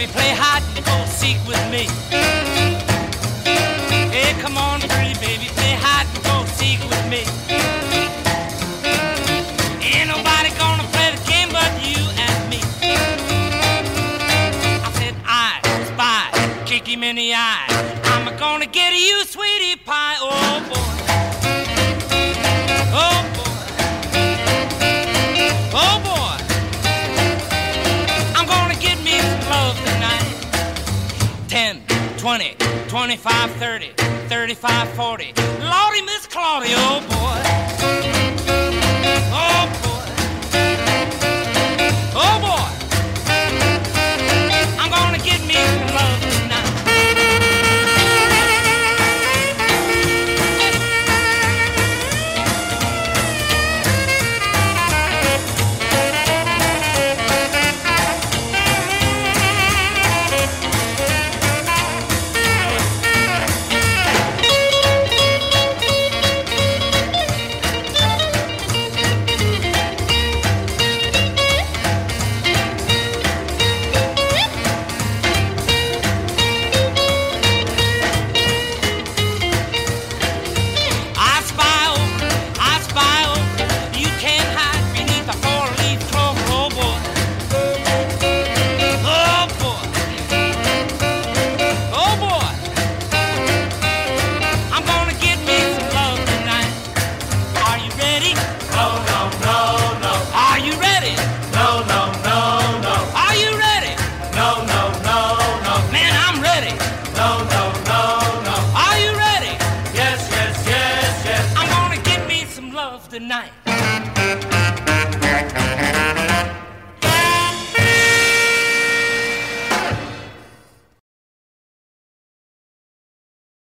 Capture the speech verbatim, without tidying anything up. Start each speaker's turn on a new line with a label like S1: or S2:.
S1: baby, play hide and go seek with me. Hey, come on, pretty baby, play hide and go seek with me. Ain't nobody gonna play the game but you and me. I said, I spy, kick him in the eye. I'm gonna get you, sweetie pie. Oh boy, oh boy, oh boy. I'm gonna get me some love tonight. Ten, twenty, twenty-five, thirty, thirty-five, forty. Lordy, Miss Claudia, oh boy, oh boy, oh boy. I'm gonna get me some love tonight. Tonight.